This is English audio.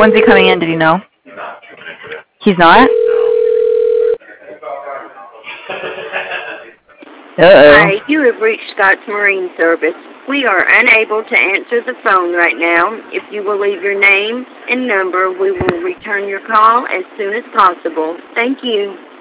When's he coming in? Did you know? He's not? Uh-oh. Hi, you have reached Scott's Marine Service. We are unable to answer the phone right now. If you will leave your name and number, we will return your call as soon as possible. Thank you.